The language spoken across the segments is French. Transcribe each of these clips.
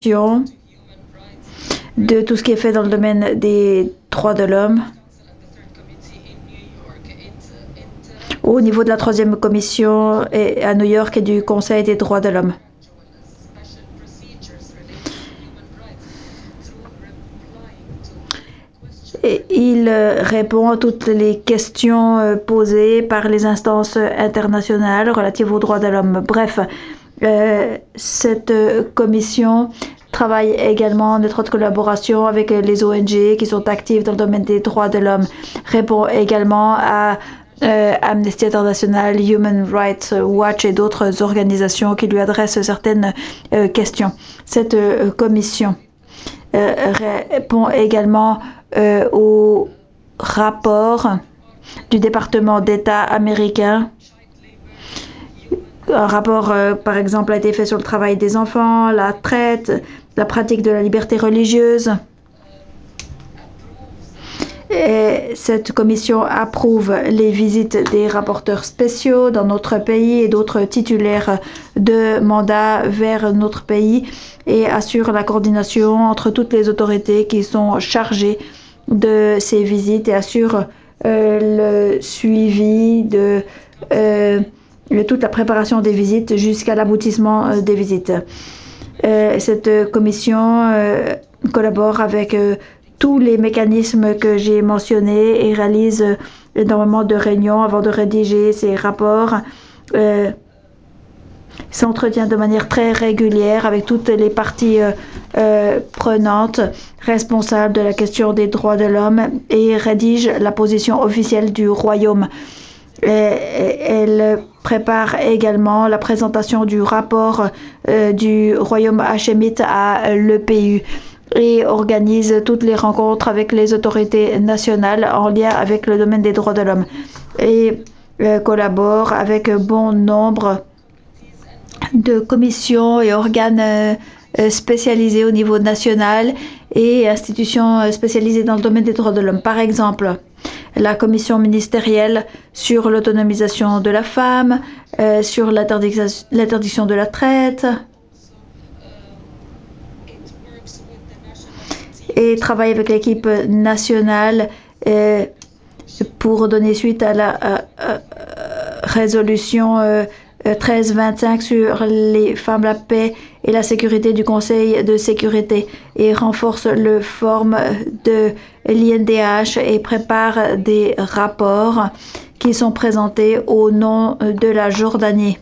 de tout ce qui est fait dans le domaine des droits de l'homme au niveau de la troisième commission à New York et du Conseil des droits de l'homme. Et il répond à toutes les questions posées par les instances internationales relatives aux droits de l'homme. Bref, cette commission travaille également en étroite collaboration avec les ONG qui sont actives dans le domaine des droits de l'homme, répond également à Amnesty International, Human Rights Watch et d'autres organisations qui lui adressent certaines questions. Cette commission répond également au rapport du département d'État américain. Un rapport, par exemple, a été fait sur le travail des enfants, la traite, la pratique de la liberté religieuse. Et cette commission approuve les visites des rapporteurs spéciaux dans notre pays et d'autres titulaires de mandats vers notre pays et assure la coordination entre toutes les autorités qui sont chargées de ces visites et assure le suivi de toute la préparation des visites jusqu'à l'aboutissement des visites. Cette commission collabore avec tous les mécanismes que j'ai mentionnés et réalise énormément de réunions avant de rédiger ces rapports. S'entretient de manière très régulière avec toutes les parties prenantes responsables de la question des droits de l'homme et rédige la position officielle du Royaume. Elle prépare également la présentation du rapport du Royaume hachémite à l'EPU et organise toutes les rencontres avec les autorités nationales en lien avec le domaine des droits de l'homme et collabore avec bon nombre de commissions et organes spécialisés au niveau national et institutions spécialisées dans le domaine des droits de l'homme. Par exemple, la commission ministérielle sur l'autonomisation de la femme, sur l'interdiction de la traite, et travaille avec l'équipe nationale pour donner suite à la résolution 1325 sur les femmes, la paix et la sécurité du Conseil de sécurité et renforce le forme de l'INDH et prépare des rapports qui sont présentés au nom de la Jordanie.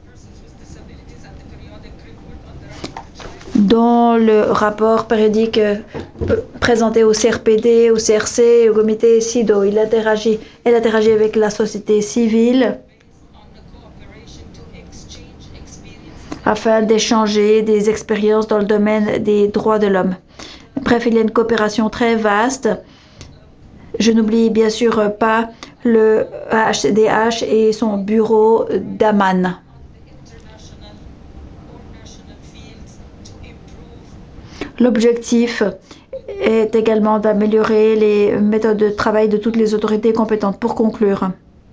Dans le rapport périodique présenté au CRPD, au CRC, au comité SIDO, elle interagit avec la société civile afin d'échanger des expériences dans le domaine des droits de l'homme. Bref, il y a une coopération très vaste. Je n'oublie bien sûr pas le HCDH et son bureau d'Amman. L'objectif est également d'améliorer les méthodes de travail de toutes les autorités compétentes. Pour conclure,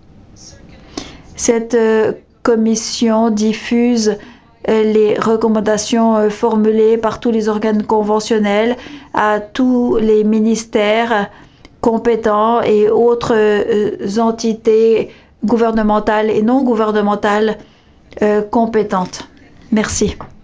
cette commission diffuse les recommandations formulées par tous les organes conventionnels à tous les ministères compétents et autres entités gouvernementales et non gouvernementales compétentes. Merci.